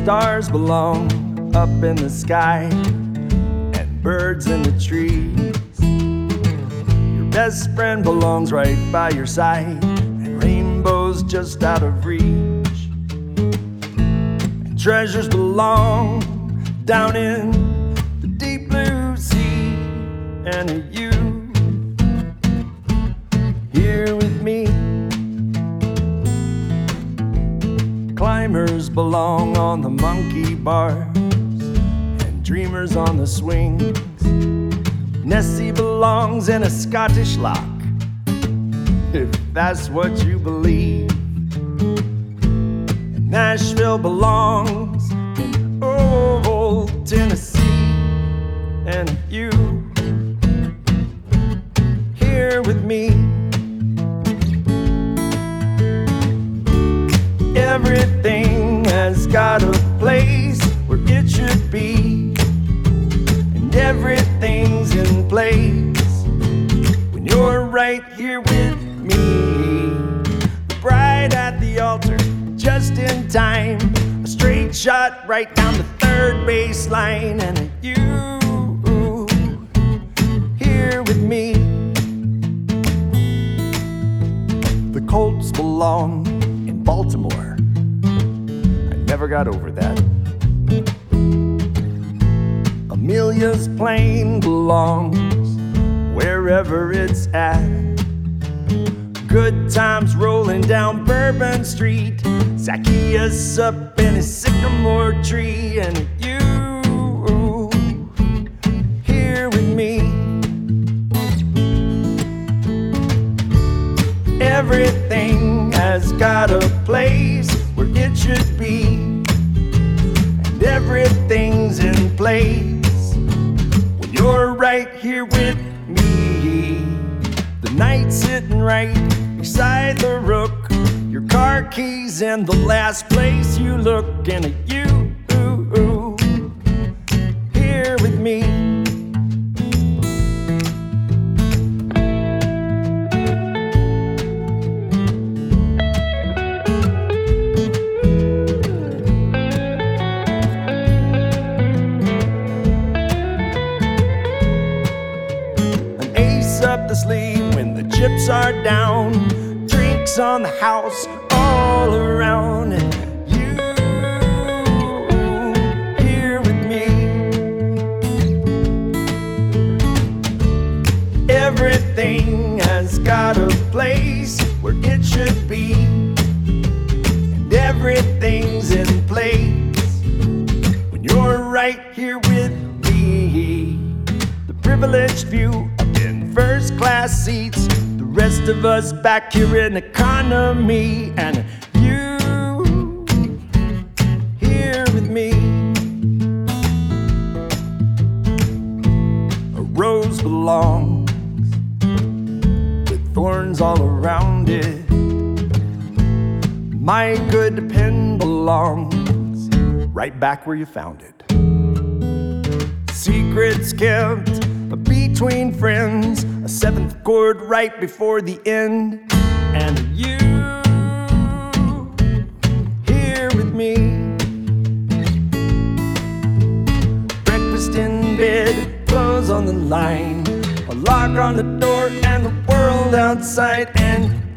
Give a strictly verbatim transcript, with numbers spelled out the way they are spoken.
Stars belong up in the sky, and birds in the trees. Your best friend belongs right by your side, and rainbows just out of reach. And treasures belong down in the deep blue sea, and you here with me. Climbers belong on the monkey bars, and dreamers on the swings. Nessie belongs in a Scottish loch, if that's what you believe. And Nashville belongs in old Tennessee, and you here with me. Everything has got a place where it should be, and everything's in place when you're right here with me. The bride at the altar, just in time, a straight shot right down the third baseline, and you here with me. The Colts belong in Baltimore. Never got over that. Amelia's plane belongs wherever it's at. Good times rolling down Bourbon Street, Zacchaeus up in his sycamore tree, and you here with me. Everything has got a place where it should be, and everything's in place when you're right here with me. The night sitting right beside the rook, your car keys in the last place you look, and you here with me. Up the sleeve when the chips are down, drinks on the house all around, and you here with me. Everything has got a place where it should be, and everything's in place when you're right here with me. The privileged few first class seats, the rest of us back here in economy, and you here with me. A rose belongs with thorns all around it. My good pen belongs right back where you found it. Secrets kept between friends, a seventh chord right before the end, and you here with me. Breakfast in bed, clothes on the line, a lock on the door, and the world outside, and